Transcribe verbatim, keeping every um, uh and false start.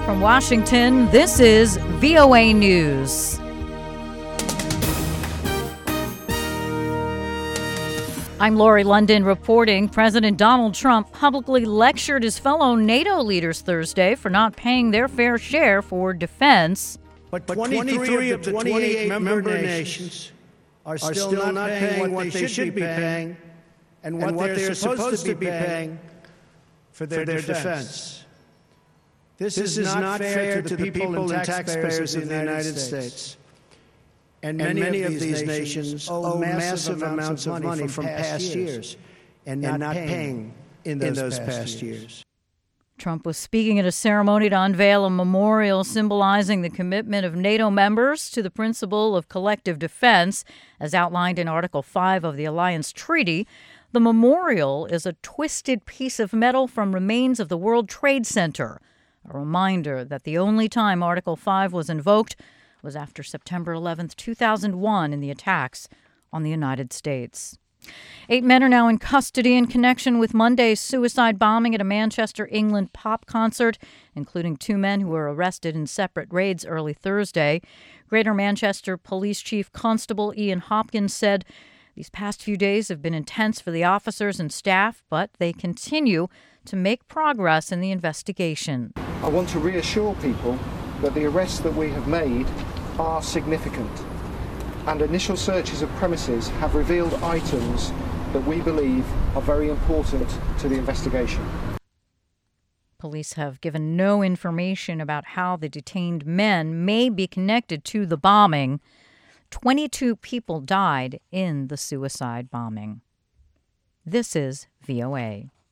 From Washington, this is V O A News. I'm Lori London reporting. President Donald Trump publicly lectured his fellow NATO leaders Thursday for not paying their fair share for defense. But twenty-three of the twenty-eight member nations are still not paying what they should be paying and what they're supposed to be paying for their defense. This is not fair to the people and taxpayers of the United States. And many of these nations owe massive amounts of money from past years and not paying in those past years. Trump was speaking at a ceremony to unveil a memorial symbolizing the commitment of NATO members to the principle of collective defense, as outlined in Article five of the Alliance Treaty. The memorial is a twisted piece of metal from remains of the World Trade Center, a reminder that the only time Article five was invoked was after September eleventh, two thousand one, in the attacks on the United States. Eight men are now in custody in connection with Monday's suicide bombing at a Manchester, England pop concert, including two men who were arrested in separate raids early Thursday. Greater Manchester Police Chief Constable Ian Hopkins said these past few days have been intense for the officers and staff, but they continue to make progress in the investigation. I want to reassure people that the arrests that we have made are significant, and initial searches of premises have revealed items that we believe are very important to the investigation. Police have given no information about how the detained men may be connected to the bombing. twenty-two people died in the suicide bombing. This is V O A.